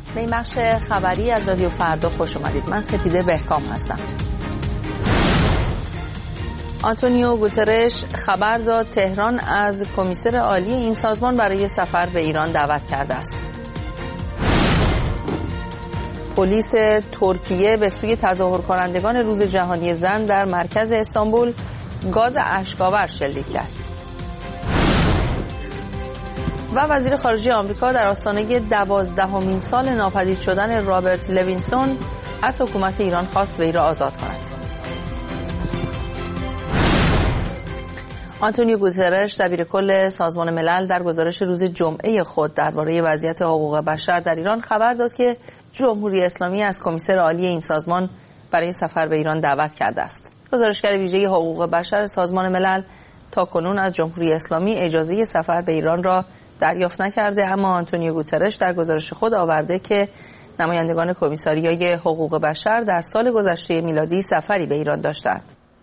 به این بخش خبری از رادیو فردا خوش اومدید. من سپیده بهکام هستم. آنتونیو گوترش خبر داد تهران از کمیسر عالی این سازمان برای سفر به ایران دعوت کرده است. پلیس ترکیه به سوی تظاهر کنندگان روز جهانی زن در مرکز استانبول گاز اشک‌آور شلیک کرد. و وزیر خارجه آمریکا در آستانه 12مین سال ناپدید شدن رابرت لوینسون از حکومت ایران خواست وی را آزاد کند. آنتونیو گوترش دبیرکل سازمان ملل در گزارش روز جمعه خود درباره وضعیت حقوق بشر در ایران خبر داد که جمهوری اسلامی از کمیسر عالی این سازمان برای سفر به ایران دعوت کرده است. گزارشگر ویژه حقوق بشر سازمان ملل تاکنون از جمهوری اسلامی اجازه سفر به ایران را دریافت نکرده، اما آنتونیو گوترش در گزارش خود آورده که نمایندگان کمیساریای حقوق بشر در سال گذشته میلادی سفری به ایران داشتند.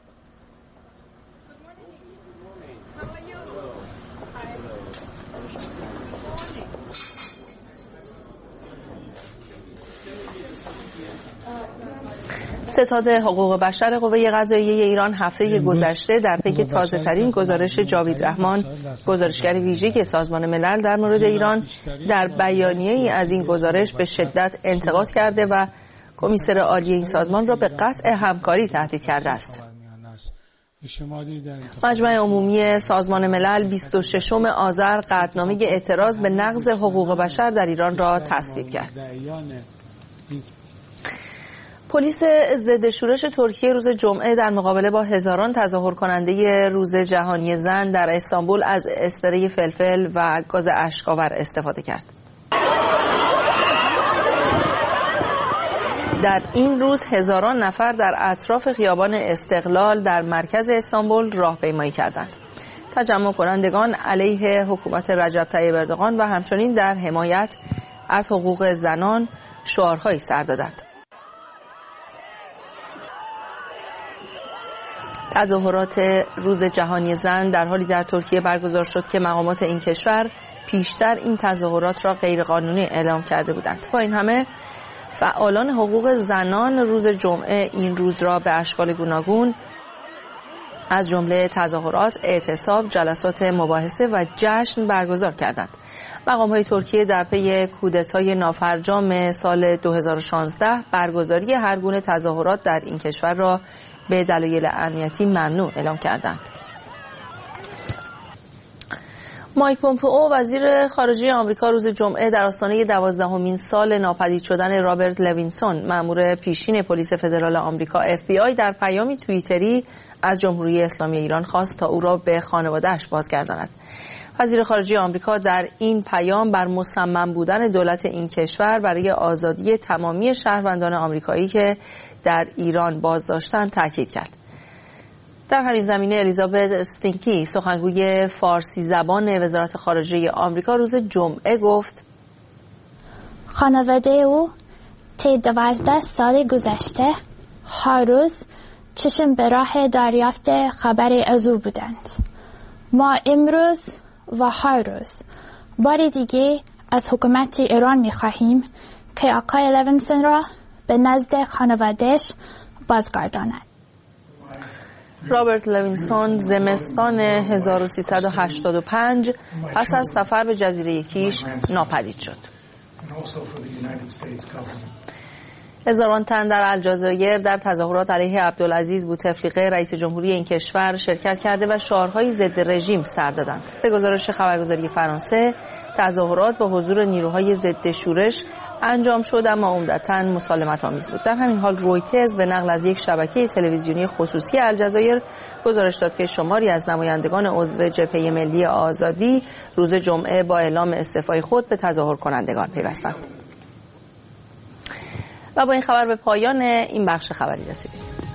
ستاد حقوق بشر قوه قضاییه ایران هفته گذشته در پی تازه‌ترین گزارش جاوید رحمان، گزارشگر ویژه سازمان ملل در مورد ایران، در بیانیه‌ای از این گزارش به شدت انتقاد کرده و کمیسر عالی این سازمان را به قطع همکاری تهدید کرده است. مجمع عمومی سازمان ملل 26 آذر قطعنامه اعتراض به نقض حقوق بشر در ایران را تصویب کرد. پلیس ضد شورش ترکیه روز جمعه در مقابله با هزاران تظاهر کننده روز جهانی زن در استانبول از اسپری فلفل و گاز اشک‌آور استفاده کرد. در این روز هزاران نفر در اطراف خیابان استقلال در مرکز استانبول راهپیمایی کردند. تجمع کنندگان علیه حکومت رجب طیب اردوغان و همچنین در حمایت از حقوق زنان شعارهایی سر دادند. تظاهرات روز جهانی زن در حالی در ترکیه برگزار شد که مقامات این کشور پیشتر این تظاهرات را غیرقانونی اعلام کرده بودند. با این همه فعالان حقوق زنان روز جمعه این روز را به اشکال گوناگون از جمله تظاهرات، اعتصاب، جلسات مباحثه و جشن برگزار کردند. مقام‌های ترکیه در پی کودتای نافرجام سال 2016 برگزاری هر گونه تظاهرات در این کشور را به دلایل امنیتی ممنوع اعلام کردند. مایک پومپئو وزیر خارجه آمریکا روز جمعه در آستانه 12مین سال ناپدید شدن رابرت لوینسون مأمور پیشین پلیس فدرال آمریکا FBI در پیامی توییتری از جمهوری اسلامی ایران خواست تا او را به خانواده‌اش بازگرداند. وزیر خارجه آمریکا در این پیام بر مصمم بودن دولت این کشور برای آزادی تمامی شهروندان آمریکایی که در ایران بازداشتند تاکید کرد. در همین زمینه الیزابت استینکی سخنگوی فارسی زبان وزارت خارجه آمریکا روز جمعه گفت خانواده او طی 12 سال گذشته هر روز چشم به راه دریافت خبری از او بودند. ما امروز و هر روز بار دیگه از حکومت ایران می‌خواهیم که آقای لوینسون را به نزد خانواده‌اش بازگرداند. رابرت لوینسون زمستان 1385 پس از سفر به جزیره کیش ناپدید شد. هزاران تن در الجزایر در تظاهرات علیه عبدالعزیز بوتفلیقه رئیس جمهوری این کشور شرکت کرده و شعارهای ضد رژیم سر دادند. به گزارش خبرگزاری فرانسه تظاهرات با حضور نیروهای ضد شورش انجام شد اما عمدتاً مسالمت آمیز بود. در همین حال رویترز به نقل از یک شبکه تلویزیونی خصوصی الجزایر گزارش داد که شماری از نمایندگان عضو جبهه ملی آزادی روز جمعه با اعلام استعفای خود به تظاهر کنندگان پیوستند. و با این خبر به پایان این بخش خبری رسیدیم.